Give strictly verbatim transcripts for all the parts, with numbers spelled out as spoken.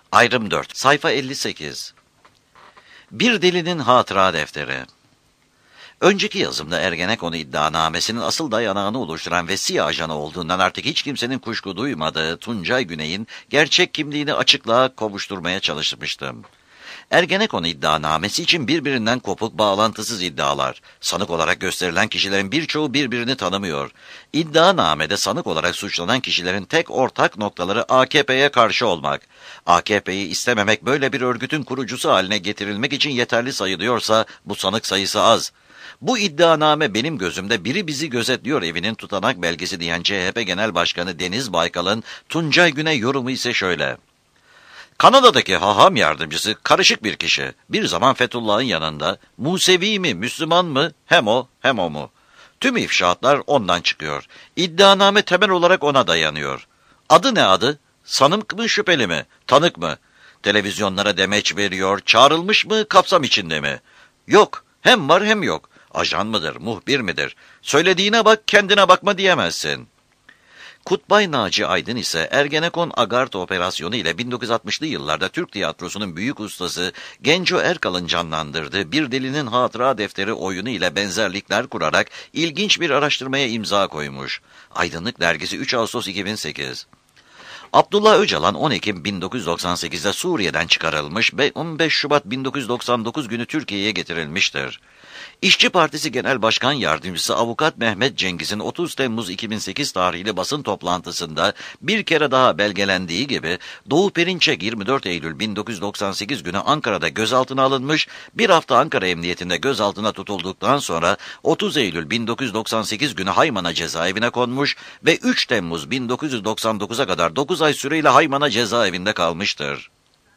Ayrım dört. Sayfa elli sekiz. Bir delinin hatıra defteri. Önceki yazımda Ergenekon iddianamesinin asıl dayanağını oluşturan ve S İ A ajanı olduğundan artık hiç kimsenin kuşku duymadığı Tuncay Güney'in gerçek kimliğini açıklığa kavuşturmaya çalışmıştım. Ergenekon iddianamesi için birbirinden kopuk, bağlantısız iddialar. Sanık olarak gösterilen kişilerin birçoğu birbirini tanımıyor. İddianamede sanık olarak suçlanan kişilerin tek ortak noktaları A K P'ye karşı olmak. A K P'yi istememek böyle bir örgütün kurucusu haline getirilmek için yeterli sayılıyorsa bu sanık sayısı az. Bu iddianame benim gözümde biri bizi gözetliyor evinin tutanak belgesi diyen C H P Genel Başkanı Deniz Baykal'ın Tuncay Güney yorumu ise şöyle. Kanada'daki haham yardımcısı karışık bir kişi. Bir zaman Fethullah'ın yanında. Musevi mi, Müslüman mı? Hem o, hem o mu? Tüm ifşaatlar ondan çıkıyor. İddianame temel olarak ona dayanıyor. Adı ne adı? Sanık mı, şüpheli mi? Tanık mı? Televizyonlara demeç veriyor. Çağrılmış mı, kapsam içinde mi? Yok. Hem var hem yok. Ajan mıdır, muhbir midir? Söylediğine bak, kendine bakma diyemezsin. Kutlay Naci Aydın ise Ergenekon Agart operasyonu ile bin dokuz yüz altmışlı yıllarda Türk tiyatrosunun büyük ustası Genco Erkal'ın canlandırdığı Bir Delinin Hatıra Defteri oyunu ile benzerlikler kurarak ilginç bir araştırmaya imza koymuş. Aydınlık Dergisi üç Ağustos iki bin sekiz. Abdullah Öcalan on Ekim bin dokuz yüz doksan sekiz'de Suriye'den çıkarılmış ve on beş Şubat bin dokuz yüz doksan dokuz günü Türkiye'ye getirilmiştir. İşçi Partisi Genel Başkan Yardımcısı Avukat Mehmet Cengiz'in otuz Temmuz iki bin sekiz tarihli basın toplantısında bir kere daha belgelendiği gibi Doğu Perinçek yirmi dört Eylül bin dokuz yüz doksan sekiz günü Ankara'da gözaltına alınmış, bir hafta Ankara Emniyetinde gözaltına tutulduktan sonra otuz Eylül bin dokuz yüz doksan sekiz günü Hayman'a cezaevine konmuş ve üç Temmuz bin dokuz yüz doksan dokuz'a kadar dokuz ay süreyle Hayman'a cezaevinde kalmıştır.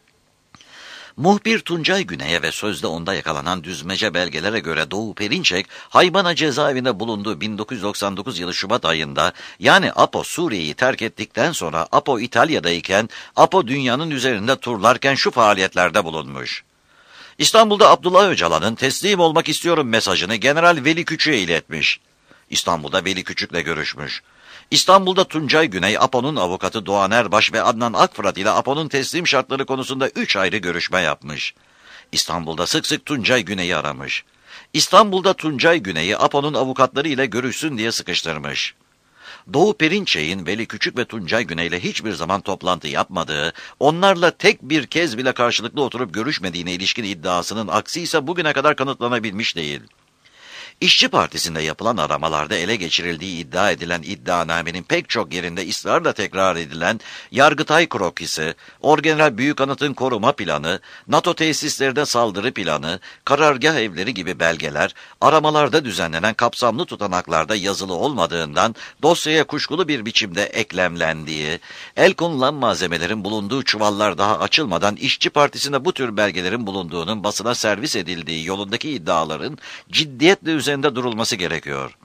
Muhbir Tuncay Güney'e ve sözde onda yakalanan düzmece belgelere göre Doğu Perinçek, Hayman'a cezaevinde bulunduğu bin dokuz yüz doksan dokuz yılı Şubat ayında, yani Apo Suriye'yi terk ettikten sonra Apo İtalya'dayken, Apo dünyanın üzerinde turlarken şu faaliyetlerde bulunmuş. İstanbul'da Abdullah Öcalan'ın teslim olmak istiyorum mesajını General Veli Küçük'e iletmiş. İstanbul'da Veli Küçük'le görüşmüş. İstanbul'da Tuncay Güney, Apo'nun avukatı Doğan Erbaş ve Adnan Akfırat ile Apo'nun teslim şartları konusunda üç ayrı görüşme yapmış. İstanbul'da sık sık Tuncay Güney'i aramış. İstanbul'da Tuncay Güney'i Apo'nun avukatları ile görüşsün diye sıkıştırmış. Doğu Perinçek'in Veli Küçük ve Tuncay Güney ile hiçbir zaman toplantı yapmadığı, onlarla tek bir kez bile karşılıklı oturup görüşmediğine ilişkin iddiasının aksi ise bugüne kadar kanıtlanabilmiş değil. İşçi Partisi'nde yapılan aramalarda ele geçirildiği iddia edilen iddianamenin pek çok yerinde ısrarla tekrar edilen Yargıtay krokisi, Orgeneral Büyükanıt'ın koruma planı, NATO tesislerinde saldırı planı, karargah evleri gibi belgeler, aramalarda düzenlenen kapsamlı tutanaklarda yazılı olmadığından dosyaya kuşkulu bir biçimde eklemlendiği, el konulan malzemelerin bulunduğu çuvallar daha açılmadan İşçi Partisi'nde bu tür belgelerin bulunduğunun basına servis edildiği yolundaki iddiaların ciddiyetle üzerinde durulması gerekiyor.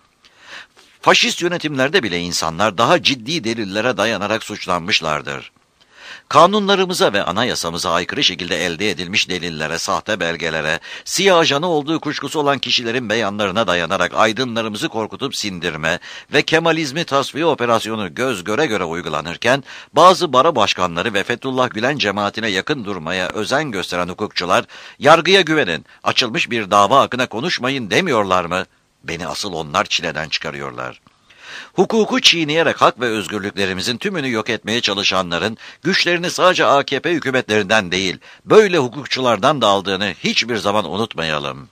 Faşist yönetimlerde bile insanlar daha ciddi delillere dayanarak suçlanmışlardır. Kanunlarımıza ve anayasamıza aykırı şekilde elde edilmiş delillere, sahte belgelere, S İ A ajanı olduğu kuşkusu olan kişilerin beyanlarına dayanarak aydınlarımızı korkutup sindirme ve Kemalizmi tasfiye operasyonu göz göre göre uygulanırken, bazı bara başkanları ve Fethullah Gülen cemaatine yakın durmaya özen gösteren hukukçular, yargıya güvenin, açılmış bir dava hakkında konuşmayın demiyorlar mı? Beni asıl onlar çileden çıkarıyorlar. Hukuku çiğneyerek hak ve özgürlüklerimizin tümünü yok etmeye çalışanların güçlerini sadece A K P hükümetlerinden değil, böyle hukukçulardan da aldığını hiçbir zaman unutmayalım.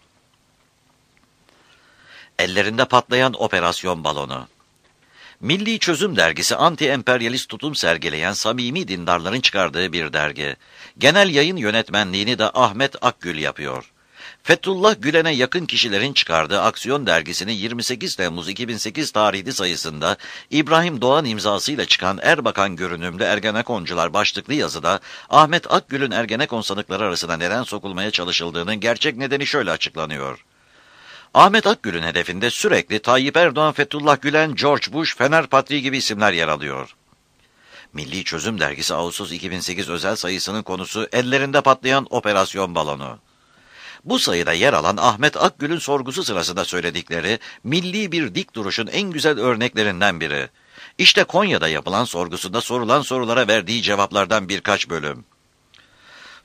Ellerinde patlayan operasyon balonu. Milli Çözüm Dergisi anti-emperyalist tutum sergileyen samimi dindarların çıkardığı bir dergi. Genel yayın yönetmenliğini de Ahmet Akgül yapıyor. Fethullah Gülen'e yakın kişilerin çıkardığı Aksiyon dergisinin yirmi sekiz Temmuz iki bin sekiz tarihli sayısında İbrahim Doğan imzasıyla çıkan Erbakan görünümlü Ergenekoncular başlıklı yazıda Ahmet Akgül'ün Ergenekon sanıkları arasına neden sokulmaya çalışıldığının gerçek nedeni şöyle açıklanıyor. Ahmet Akgül'ün hedefinde sürekli Tayyip Erdoğan, Fethullah Gülen, George Bush, Fener Patriği gibi isimler yer alıyor. Milli Çözüm Dergisi Ağustos iki bin sekiz özel sayısının konusu ellerinde patlayan operasyon balonu. Bu sayıda yer alan Ahmet Akgül'ün sorgusu sırasında söyledikleri milli bir dik duruşun en güzel örneklerinden biri. İşte Konya'da yapılan sorgusunda sorulan sorulara verdiği cevaplardan birkaç bölüm.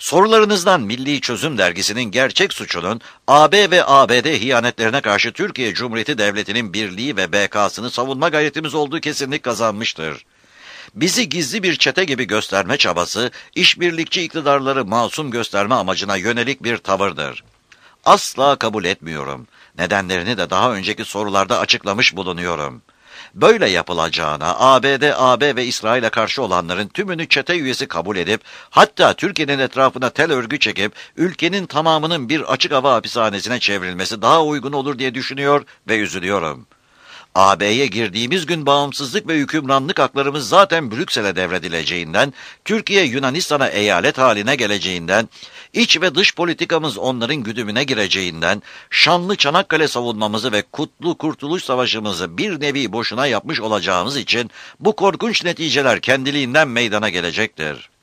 Sorularınızdan Milli Çözüm Dergisi'nin gerçek suçunun A B ve A B D hiyanetlerine karşı Türkiye Cumhuriyeti Devleti'nin birliği ve bekasını savunma gayretimiz olduğu kesinlik kazanmıştır. Bizi gizli bir çete gibi gösterme çabası, işbirlikçi iktidarları masum gösterme amacına yönelik bir tavırdır. Asla kabul etmiyorum. Nedenlerini de daha önceki sorularda açıklamış bulunuyorum. Böyle yapılacağına A B D, A B ve İsrail'e karşı olanların tümünü çete üyesi kabul edip, hatta Türkiye'nin etrafına tel örgü çekip, ülkenin tamamının bir açık hava hapishanesine çevrilmesi daha uygun olur diye düşünüyor ve üzülüyorum. A B'ye girdiğimiz gün bağımsızlık ve hükümranlık haklarımız zaten Brüksel'e devredileceğinden, Türkiye Yunanistan'a eyalet haline geleceğinden, iç ve dış politikamız onların güdümüne gireceğinden, şanlı Çanakkale savunmamızı ve Kutlu Kurtuluş Savaşımızı bir nevi boşuna yapmış olacağımız için bu korkunç neticeler kendiliğinden meydana gelecektir.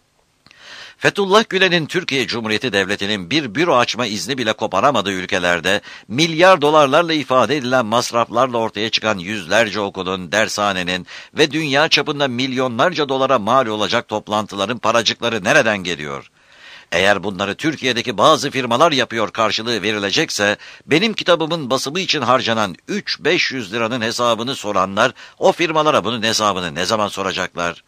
Fethullah Gülen'in Türkiye Cumhuriyeti Devleti'nin bir büro açma izni bile koparamadığı ülkelerde, milyar dolarlarla ifade edilen masraflarla ortaya çıkan yüzlerce okulun, dershanenin ve dünya çapında milyonlarca dolara mal olacak toplantıların paracıkları nereden geliyor? Eğer bunları Türkiye'deki bazı firmalar yapıyor karşılığı verilecekse, benim kitabımın basımı için harcanan üç beş yüz liranın hesabını soranlar, o firmalara bunun hesabını ne zaman soracaklar?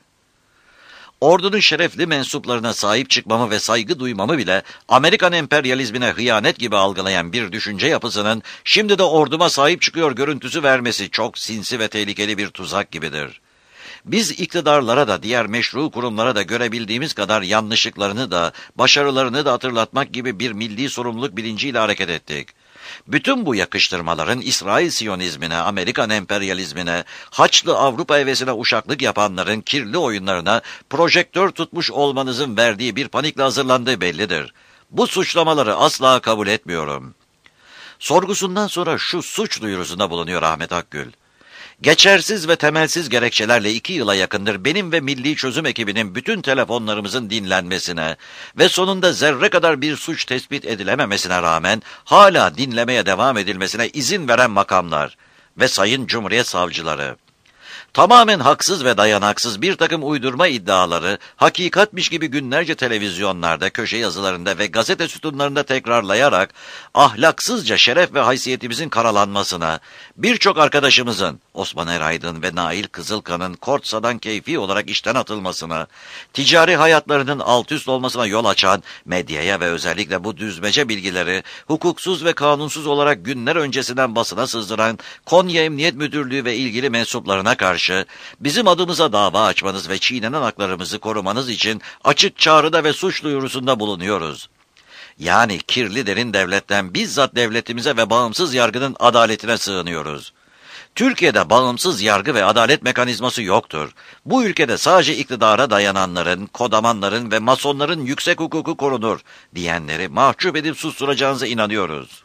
Ordunun şerefli mensuplarına sahip çıkmamı ve saygı duymamı bile Amerikan emperyalizmine hıyanet gibi algılayan bir düşünce yapısının şimdi de orduma sahip çıkıyor görüntüsü vermesi çok sinsi ve tehlikeli bir tuzak gibidir. Biz iktidarlara da diğer meşru kurumlara da görebildiğimiz kadar yanlışlıklarını da başarılarını da hatırlatmak gibi bir milli sorumluluk bilinciyle hareket ettik. Bütün bu yakıştırmaların İsrail Siyonizmine, Amerikan emperyalizmine, Haçlı Avrupa hevesine uşaklık yapanların kirli oyunlarına projektör tutmuş olmanızın verdiği bir panikle hazırlandığı bellidir. Bu suçlamaları asla kabul etmiyorum. Sorgusundan sonra şu suç duyurusunda bulunuyor Ahmet Akgül. Geçersiz ve temelsiz gerekçelerle iki yıla yakındır benim ve Milli Çözüm ekibinin bütün telefonlarımızın dinlenmesine ve sonunda zerre kadar bir suç tespit edilememesine rağmen hala dinlemeye devam edilmesine izin veren makamlar ve Sayın Cumhuriyet Savcıları. Tamamen haksız ve dayanaksız bir takım uydurma iddiaları, hakikatmiş gibi günlerce televizyonlarda, köşe yazılarında ve gazete sütunlarında tekrarlayarak, ahlaksızca şeref ve haysiyetimizin karalanmasına, birçok arkadaşımızın, Osman Eraydın ve Nail Kızılkan'ın Kortsa'dan keyfi olarak işten atılmasına, ticari hayatlarının alt üst olmasına yol açan medyaya ve özellikle bu düzmece bilgileri, hukuksuz ve kanunsuz olarak günler öncesinden basına sızdıran Konya Emniyet Müdürlüğü ve ilgili mensuplarına karşı, bizim adımıza dava açmanız ve çiğnenen haklarımızı korumanız için açık çağrıda ve suç duyurusunda bulunuyoruz. Yani kirli derin devletten bizzat devletimize ve bağımsız yargının adaletine sığınıyoruz. Türkiye'de bağımsız yargı ve adalet mekanizması yoktur. Bu ülkede sadece iktidara dayananların, kodamanların ve masonların yüksek hukuku korunur diyenleri mahcup edip susturacağınıza inanıyoruz.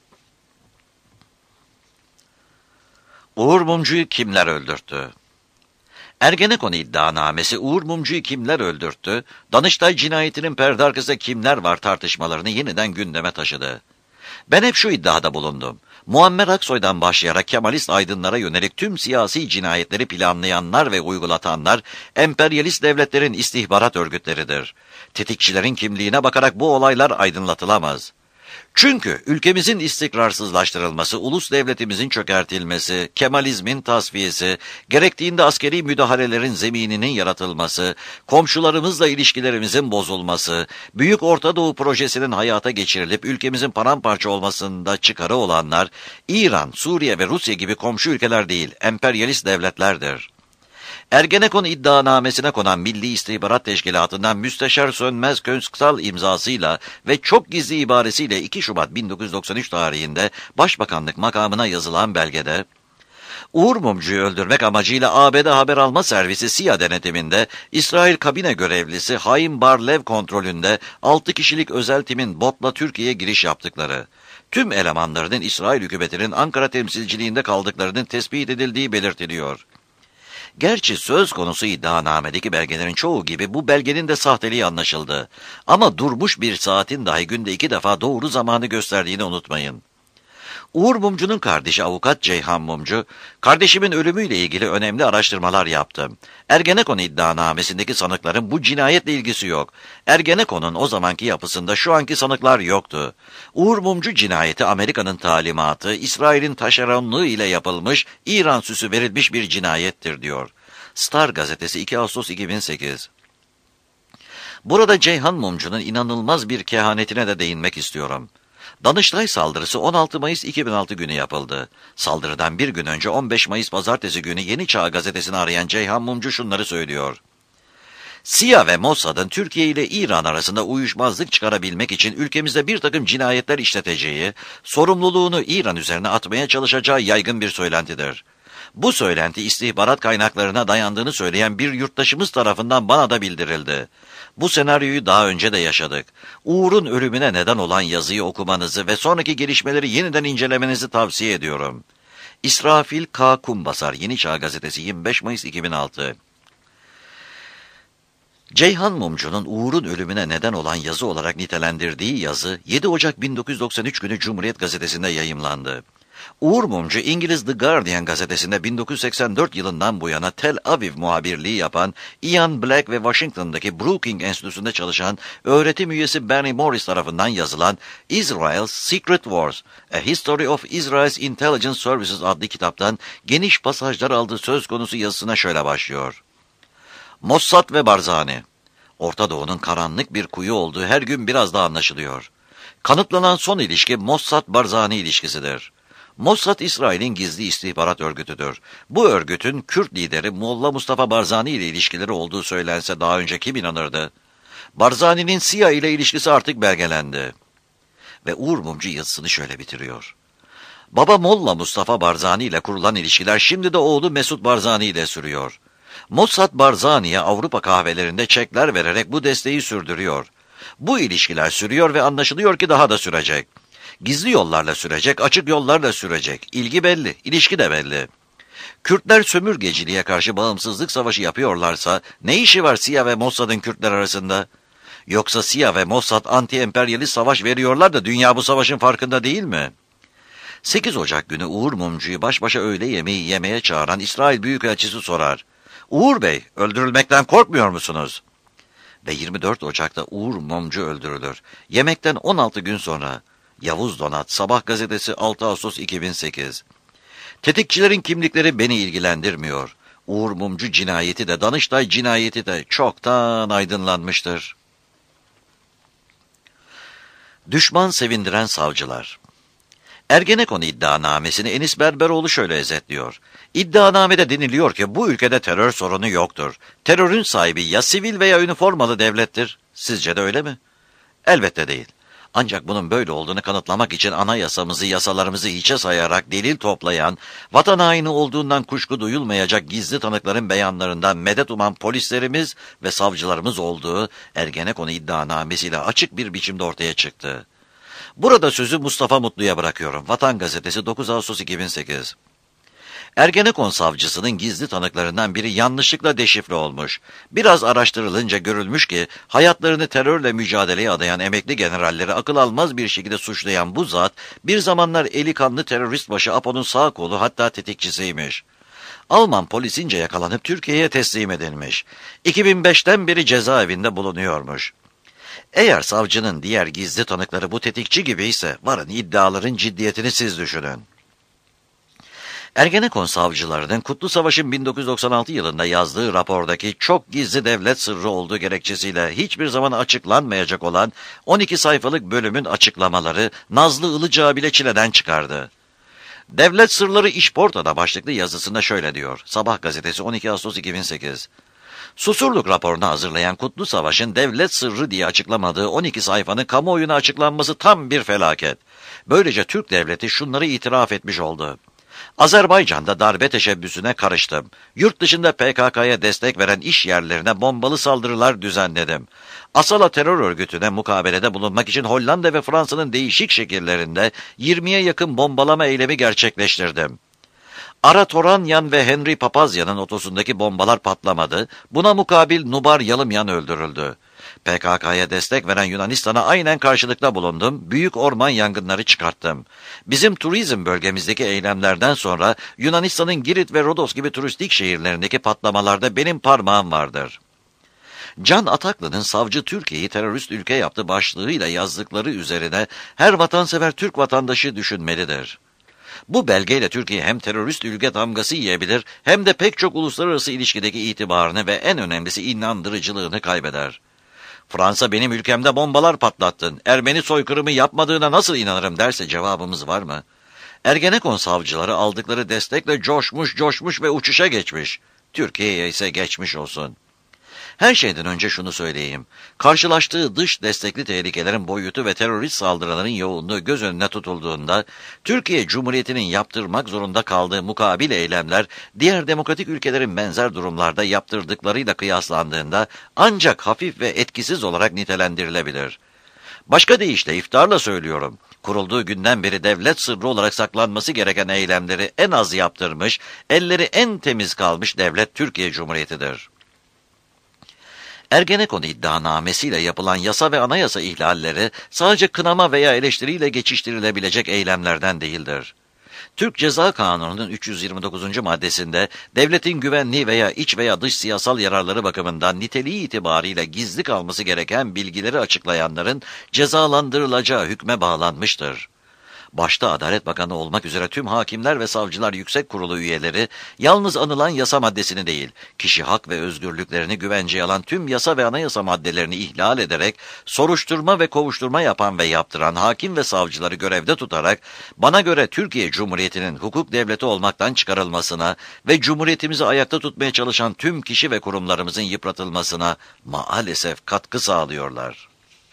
Uğur Mumcu'yu kimler öldürttü? Ergenekon iddianamesi Uğur Mumcu'yu kimler öldürttü, Danıştay cinayetinin perde arkasında kimler var tartışmalarını yeniden gündeme taşıdı. Ben hep şu iddiada bulundum. Muammer Aksoy'dan başlayarak Kemalist aydınlara yönelik tüm siyasi cinayetleri planlayanlar ve uygulatanlar, emperyalist devletlerin istihbarat örgütleridir. Tetikçilerin kimliğine bakarak bu olaylar aydınlatılamaz. Çünkü ülkemizin istikrarsızlaştırılması, ulus devletimizin çökertilmesi, Kemalizmin tasfiyesi, gerektiğinde askeri müdahalelerin zemininin yaratılması, komşularımızla ilişkilerimizin bozulması, Büyük Orta Doğu projesinin hayata geçirilip ülkemizin paramparça olmasında çıkarı olanlar, İran, Suriye ve Rusya gibi komşu ülkeler değil, emperyalist devletlerdir. Ergenekon iddianamesine konan Milli İstihbarat Teşkilatı'ndan Müsteşar Sönmez Köksal imzasıyla ve çok gizli ibaresiyle iki Şubat bin dokuz yüz doksan üç tarihinde Başbakanlık makamına yazılan belgede, Uğur Mumcu'yu öldürmek amacıyla A B D Haber Alma Servisi S İ A denetiminde İsrail kabine görevlisi Haim Bar-Lev kontrolünde altı kişilik özel timin botla Türkiye'ye giriş yaptıkları, tüm elemanlarının İsrail hükümetinin Ankara temsilciliğinde kaldıklarının tespit edildiği belirtiliyor. Gerçi söz konusu iddianamedeki belgelerin çoğu gibi bu belgenin de sahteliği anlaşıldı. Ama durmuş bir saatin dahi günde iki defa doğru zamanı gösterdiğini unutmayın. Uğur Mumcu'nun kardeşi avukat Ceyhan Mumcu, kardeşimin ölümüyle ilgili önemli araştırmalar yaptım. Ergenekon iddianamesindeki sanıkların bu cinayetle ilgisi yok. Ergenekon'un o zamanki yapısında şu anki sanıklar yoktu. Uğur Mumcu cinayeti Amerika'nın talimatı, İsrail'in taşeronluğu ile yapılmış, İran süsü verilmiş bir cinayettir diyor. Star gazetesi iki Ağustos iki bin sekiz. Burada Ceyhan Mumcu'nun inanılmaz bir kehanetine de değinmek istiyorum. Danıştay saldırısı on altı Mayıs iki bin altı günü yapıldı. Saldırıdan bir gün önce on beş Mayıs pazartesi günü Yeni Çağ gazetesini arayan Ceyhan Mumcu şunları söylüyor. S İ A ve Mossad'ın Türkiye ile İran arasında uyuşmazlık çıkarabilmek için ülkemizde bir takım cinayetler işleteceği, sorumluluğunu İran üzerine atmaya çalışacağı yaygın bir söylentidir. Bu söylenti istihbarat kaynaklarına dayandığını söyleyen bir yurttaşımız tarafından bana da bildirildi. Bu senaryoyu daha önce de yaşadık. Uğur'un ölümüne neden olan yazıyı okumanızı ve sonraki gelişmeleri yeniden incelemenizi tavsiye ediyorum. İsrafil K. Kumbasar, Yeni Çağ Gazetesi, yirmi beş Mayıs iki bin altı. Ceyhan Mumcu'nun Uğur'un ölümüne neden olan yazı olarak nitelendirdiği yazı yedi Ocak bin dokuz yüz doksan üç günü Cumhuriyet Gazetesi'nde yayımlandı. Uğur Mumcu, İngiliz The Guardian gazetesinde bin dokuz yüz seksen dört yılından bu yana Tel Aviv muhabirliği yapan, Ian Black ve Washington'daki Brookings Enstitüsü'nde çalışan öğretim üyesi Bernie Morris tarafından yazılan Israel's Secret Wars, A History of Israel's Intelligence Services adlı kitaptan geniş pasajlar aldığı söz konusu yazısına şöyle başlıyor. Mossad ve Barzani. Orta Doğu'nun karanlık bir kuyu olduğu her gün biraz daha anlaşılıyor. Kanıtlanan son ilişki Mossad-Barzani ilişkisidir. Mossad, İsrail'in gizli istihbarat örgütüdür. Bu örgütün Kürt lideri Molla Mustafa Barzani ile ilişkileri olduğu söylense daha önce kim inanırdı? Barzani'nin S İ A ile ilişkisi artık belgelendi. Ve Uğur Mumcu yazısını şöyle bitiriyor. Baba Molla Mustafa Barzani ile kurulan ilişkiler şimdi de oğlu Mesut Barzani ile sürüyor. Mossad Barzani'ye Avrupa kahvelerinde çekler vererek bu desteği sürdürüyor. Bu ilişkiler sürüyor ve anlaşılıyor ki daha da sürecek. Gizli yollarla sürecek, açık yollarla sürecek. İlgi belli, ilişki de belli. Kürtler sömürgeciliğe karşı bağımsızlık savaşı yapıyorlarsa ne işi var S İ A ve Mossad'ın Kürtler arasında? Yoksa S İ A ve Mossad anti-emperyalist savaş veriyorlar da dünya bu savaşın farkında değil mi? sekiz Ocak günü Uğur Mumcu'yu baş başa öğle yemeği yemeye çağıran İsrail Büyükelçisi sorar. Uğur Bey, öldürülmekten korkmuyor musunuz? Ve yirmi dört Ocak'ta Uğur Mumcu öldürülür. Yemekten on altı gün sonra Yavuz Donat, Sabah gazetesi, altı Ağustos iki bin sekiz. Tetikçilerin kimlikleri beni ilgilendirmiyor. Uğur Mumcu cinayeti de Danıştay cinayeti de çoktan aydınlanmıştır. Düşman sevindiren savcılar. Ergenekon iddianamesini Enis Berberoğlu şöyle özetliyor. İddianamede deniliyor ki bu ülkede terör sorunu yoktur. Terörün sahibi ya sivil veya üniformalı devlettir. Sizce de öyle mi? Elbette değil. Ancak bunun böyle olduğunu kanıtlamak için anayasamızı, yasalarımızı hiçe sayarak delil toplayan, vatan haini olduğundan kuşku duyulmayacak gizli tanıkların beyanlarından medet uman polislerimiz ve savcılarımız olduğu Ergenekon iddianamesiyle açık bir biçimde ortaya çıktı. Burada sözü Mustafa Mutlu'ya bırakıyorum. Vatan Gazetesi, dokuz Ağustos iki bin sekiz. Ergenekon savcısının gizli tanıklarından biri yanlışlıkla deşifre olmuş. Biraz araştırılınca görülmüş ki hayatlarını terörle mücadeleye adayan emekli generalleri akıl almaz bir şekilde suçlayan bu zat bir zamanlar eli kanlı terörist başı Apo'nun sağ kolu, hatta tetikçisiymiş. Alman polisince yakalanıp Türkiye'ye teslim edilmiş. iki bin beşten beri cezaevinde bulunuyormuş. Eğer savcının diğer gizli tanıkları bu tetikçi gibi ise varın iddiaların ciddiyetini siz düşünün. Ergenekon savcılarının Kutlu Savaş'ın bin dokuz yüz doksan altı yılında yazdığı rapordaki çok gizli devlet sırrı olduğu gerekçesiyle hiçbir zaman açıklanmayacak olan on iki sayfalık bölümün açıklamaları Nazlı Ilıcağı bile çileden çıkardı. Devlet Sırları İşporta'da başlıklı yazısında şöyle diyor. Sabah gazetesi, on iki Ağustos iki bin sekiz. Susurluk raporunu hazırlayan Kutlu Savaş'ın devlet sırrı diye açıklamadığı on iki sayfanın kamuoyuna açıklanması tam bir felaket. Böylece Türk devleti şunları itiraf etmiş oldu. Azerbaycan'da darbe teşebbüsüne karıştım. Yurt dışında P K K'ya destek veren iş yerlerine bombalı saldırılar düzenledim. Asala terör örgütüne mukabelede bulunmak için Hollanda ve Fransa'nın değişik şekillerinde yirmiye yakın bombalama eylemi gerçekleştirdim. Ara Toranyan ve Henry Papazyan'ın otosundaki bombalar patlamadı. Buna mukabil Nubar Yalımyan öldürüldü. P K K'ya destek veren Yunanistan'a aynen karşılıkta bulundum. Büyük orman yangınları çıkarttım. Bizim turizm bölgemizdeki eylemlerden sonra Yunanistan'ın Girit ve Rodos gibi turistik şehirlerindeki patlamalarda benim parmağım vardır. Can Ataklı'nın savcı Türkiye'yi terörist ülke yaptı başlığıyla yazdıkları üzerine her vatansever Türk vatandaşı düşünmelidir. Bu belgeyle Türkiye hem terörist ülke damgası yiyebilir hem de pek çok uluslararası ilişkideki itibarını ve en önemlisi inandırıcılığını kaybeder. Fransa benim ülkemde bombalar patlattın, Ermeni soykırımı yapmadığına nasıl inanırım derse cevabımız var mı? Ergenekon savcıları aldıkları destekle coşmuş coşmuş ve uçuşa geçmiş. Türkiye'ye ise geçmiş olsun. Her şeyden önce şunu söyleyeyim. Karşılaştığı dış destekli tehlikelerin boyutu ve terörist saldırıların yoğunluğu göz önüne tutulduğunda, Türkiye Cumhuriyeti'nin yaptırmak zorunda kaldığı mukabil eylemler, diğer demokratik ülkelerin benzer durumlarda yaptırdıklarıyla kıyaslandığında ancak hafif ve etkisiz olarak nitelendirilebilir. Başka deyişle iftarla söylüyorum, kurulduğu günden beri devlet sırrı olarak saklanması gereken eylemleri en az yaptırmış, elleri en temiz kalmış devlet Türkiye Cumhuriyeti'dir. Ergenekon iddianamesiyle yapılan yasa ve anayasa ihlalleri sadece kınama veya eleştiriyle geçiştirilebilecek eylemlerden değildir. Türk Ceza Kanunu'nun üç yüz yirmi dokuzuncu maddesinde devletin güvenliği veya iç veya dış siyasal yararları bakımından niteliği itibariyle gizli kalması gereken bilgileri açıklayanların cezalandırılacağı hükme bağlanmıştır. Başta Adalet Bakanı olmak üzere tüm hakimler ve savcılar yüksek kurulu üyeleri, yalnız anılan yasa maddesini değil, kişi hak ve özgürlüklerini güvenceye alan tüm yasa ve anayasa maddelerini ihlal ederek, soruşturma ve kovuşturma yapan ve yaptıran hakim ve savcıları görevde tutarak, bana göre Türkiye Cumhuriyeti'nin hukuk devleti olmaktan çıkarılmasına ve Cumhuriyetimizi ayakta tutmaya çalışan tüm kişi ve kurumlarımızın yıpratılmasına maalesef katkı sağlıyorlar.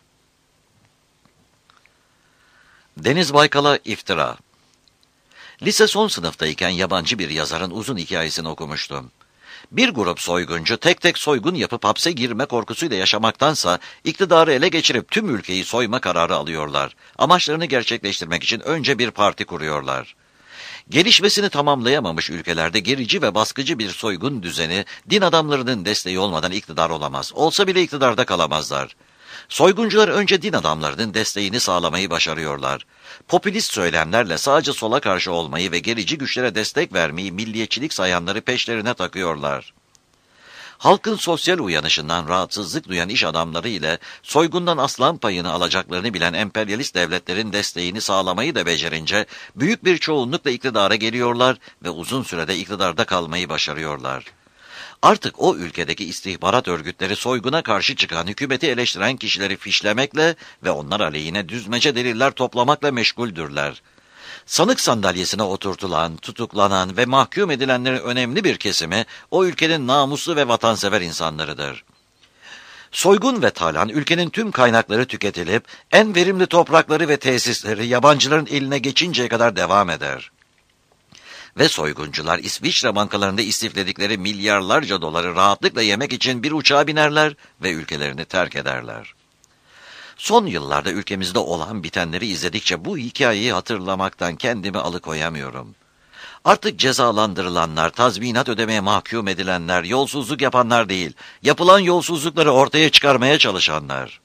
Deniz Baykal'a iftira. Lise son sınıftayken yabancı bir yazarın uzun hikayesini okumuştum. Bir grup soyguncu tek tek soygun yapıp hapse girme korkusuyla yaşamaktansa iktidarı ele geçirip tüm ülkeyi soyma kararı alıyorlar. Amaçlarını gerçekleştirmek için önce bir parti kuruyorlar. Gelişmesini tamamlayamamış ülkelerde gerici ve baskıcı bir soygun düzeni din adamlarının desteği olmadan iktidar olamaz. Olsa bile iktidarda kalamazlar. Soyguncular önce din adamlarının desteğini sağlamayı başarıyorlar. Popülist söylemlerle sağcı sola karşı olmayı ve gerici güçlere destek vermeyi milliyetçilik sayanları peşlerine takıyorlar. Halkın sosyal uyanışından rahatsızlık duyan iş adamları ile soygundan aslan payını alacaklarını bilen emperyalist devletlerin desteğini sağlamayı da becerince büyük bir çoğunlukla iktidara geliyorlar ve uzun sürede iktidarda kalmayı başarıyorlar. Artık o ülkedeki istihbarat örgütleri soyguna karşı çıkan, hükümeti eleştiren kişileri fişlemekle ve onlar aleyhine düzmece deliller toplamakla meşguldürler. Sanık sandalyesine oturtulan, tutuklanan ve mahkum edilenlerin önemli bir kesimi o ülkenin namuslu ve vatansever insanlarıdır. Soygun ve talan ülkenin tüm kaynakları tüketilip en verimli toprakları ve tesisleri yabancıların eline geçinceye kadar devam eder. Ve soyguncular İsviçre bankalarında istifledikleri milyarlarca doları rahatlıkla yemek için bir uçağa binerler ve ülkelerini terk ederler. Son yıllarda ülkemizde olan bitenleri izledikçe bu hikayeyi hatırlamaktan kendimi alıkoyamıyorum. Artık cezalandırılanlar, tazminat ödemeye mahkum edilenler, yolsuzluk yapanlar değil, yapılan yolsuzlukları ortaya çıkarmaya çalışanlar.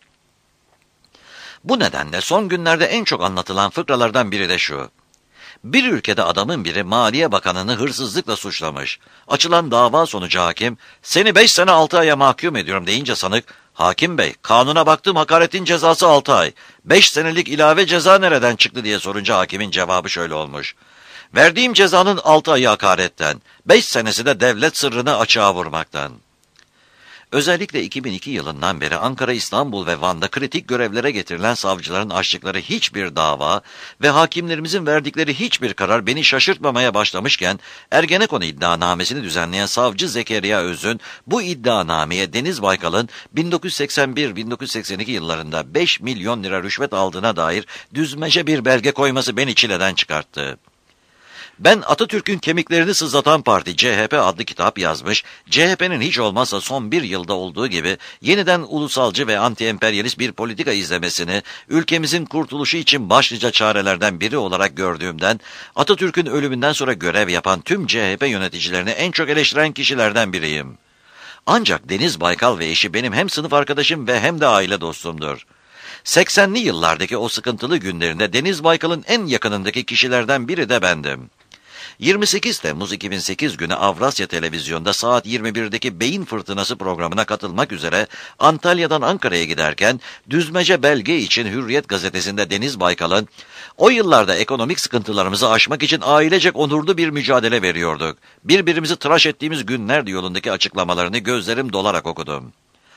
Bu nedenle son günlerde en çok anlatılan fıkralardan biri de şu. Bir ülkede adamın biri Maliye Bakanı'nı hırsızlıkla suçlamış. Açılan dava sonucu hakim, seni beş sene altı aya mahkum ediyorum deyince sanık, hakim bey, kanuna baktım hakaretin cezası altı ay. Beş senelik ilave ceza nereden çıktı diye sorunca hakimin cevabı şöyle olmuş. Verdiğim cezanın altı ayı hakaretten, beş senesi de devlet sırrını açığa vurmaktan. Özellikle iki bin iki yılından beri Ankara, İstanbul ve Van'da kritik görevlere getirilen savcıların açtıkları hiçbir dava ve hakimlerimizin verdikleri hiçbir karar beni şaşırtmamaya başlamışken, Ergenekon iddianamesini düzenleyen savcı Zekeriya Öz'ün bu iddianameye Deniz Baykal'ın bin dokuz yüz seksen bir bin dokuz yüz seksen iki yıllarında beş milyon lira rüşvet aldığına dair düzmece bir belge koyması beni çileden çıkarttı. Ben Atatürk'ün kemiklerini sızlatan parti C H P adlı kitap yazmış, C H P'nin hiç olmazsa son bir yılda olduğu gibi yeniden ulusalcı ve anti-emperyalist bir politika izlemesini ülkemizin kurtuluşu için başlıca çarelerden biri olarak gördüğümden Atatürk'ün ölümünden sonra görev yapan tüm C H P yöneticilerini en çok eleştiren kişilerden biriyim. Ancak Deniz Baykal ve eşi benim hem sınıf arkadaşım ve hem de aile dostumdur. seksenli yıllardaki o sıkıntılı günlerinde Deniz Baykal'ın en yakınındaki kişilerden biri de bendim. yirmi sekiz Temmuz iki bin sekiz günü Avrasya Televizyonu'nda saat yirmi birdeki Beyin Fırtınası programına katılmak üzere Antalya'dan Ankara'ya giderken düzmece belge için Hürriyet gazetesinde Deniz Baykal'ın "O yıllarda ekonomik sıkıntılarımızı aşmak için ailecek onurlu bir mücadele veriyorduk. Birbirimizi tıraş ettiğimiz günlerdi" yolundaki açıklamalarını gözlerim dolarak okudum.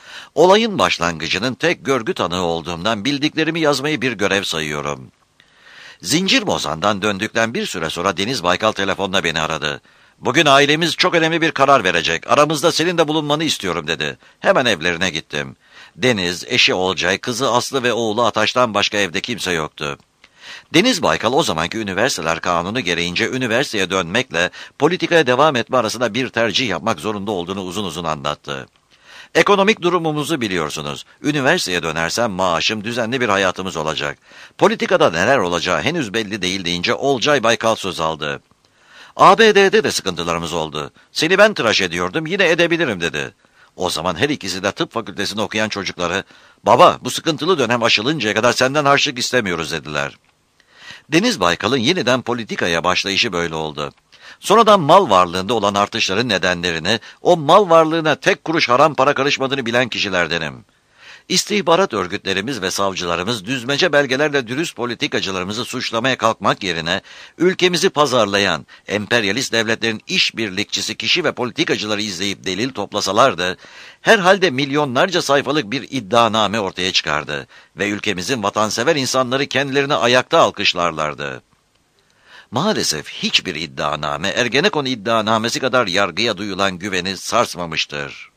Olayın başlangıcının tek görgü tanığı olduğumdan bildiklerimi yazmayı bir görev sayıyorum. Zincirbozan'dan döndükten bir süre sonra Deniz Baykal telefonla beni aradı. "Bugün ailemiz çok önemli bir karar verecek. Aramızda senin de bulunmanı istiyorum" dedi. Hemen evlerine gittim. Deniz, eşi Olcay, kızı Aslı ve oğlu Ataş'tan başka evde kimse yoktu. Deniz Baykal o zamanki üniversiteler kanunu gereğince üniversiteye dönmekle politikaya devam etme arasında bir tercih yapmak zorunda olduğunu uzun uzun anlattı. "Ekonomik durumumuzu biliyorsunuz. Üniversiteye dönersem maaşım, düzenli bir hayatımız olacak. Politikada neler olacağı henüz belli değil" deyince Olcay Baykal söz aldı. "A B D'de de sıkıntılarımız oldu. Seni ben tıraş ediyordum, yine edebilirim" dedi. O zaman her ikisi de tıp fakültesinde okuyan çocukları, "Baba, bu sıkıntılı dönem aşılıncaya kadar senden harçlık istemiyoruz" dediler. Deniz Baykal'ın yeniden politikaya başlayışı böyle oldu. Sonradan mal varlığında olan artışların nedenlerini, o mal varlığına tek kuruş haram para karışmadığını bilen kişilerdenim. İstihbarat örgütlerimiz ve savcılarımız düzmece belgelerle dürüst politikacılarımızı suçlamaya kalkmak yerine, ülkemizi pazarlayan, emperyalist devletlerin işbirlikçisi kişi ve politikacıları izleyip delil toplasalardı, herhalde milyonlarca sayfalık bir iddianame ortaya çıkardı ve ülkemizin vatansever insanları kendilerini ayakta alkışlarlardı. Maalesef hiçbir iddianame Ergenekon iddianamesi kadar yargıya duyulan güveni sarsmamıştır.